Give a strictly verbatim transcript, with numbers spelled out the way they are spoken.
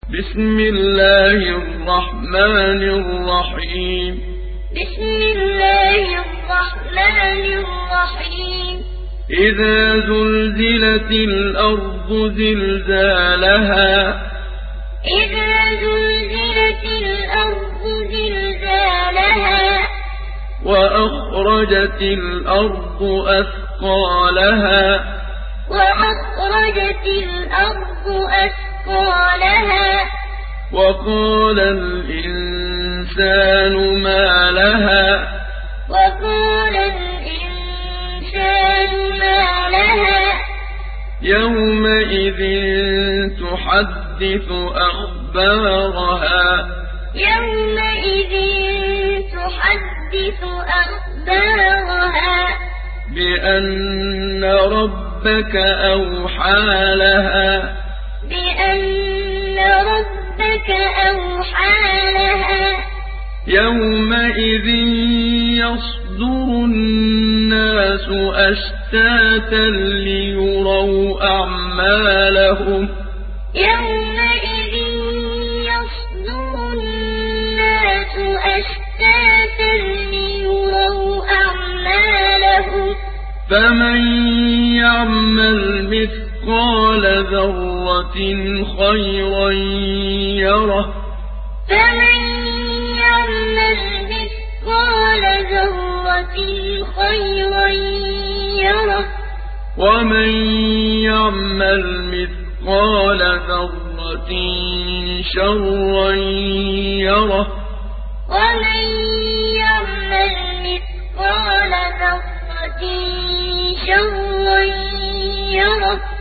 بسم الله الرحمن الرحيم بسم الله الرحمن الرحيم إذا زلزلت الأرض زلزالها إذا زلزلت الأرض زلزالها وأخرجت الأرض أثقالها وأخرجت الأرض أثقالها وقال الإنسان ما لها وقال الإنسان ما لها يومئذ تحدث أخبارها يومئذ تحدث أخبارها بأن ربك أوحى لها بأن ربك أوحى لها يومئذ يصدر الناس أشتاتا ليروا أعمالهم يومئذ يصدر الناس أشتاتا ليروا أعمالهم فمن يعمل مثقال ذرة خيرا يره فمن يعمل مثقال ذرة خيرا يره ومن يعمل مثقال ذرة شرا يره ومن يعمل مثقال ذرة شرا يره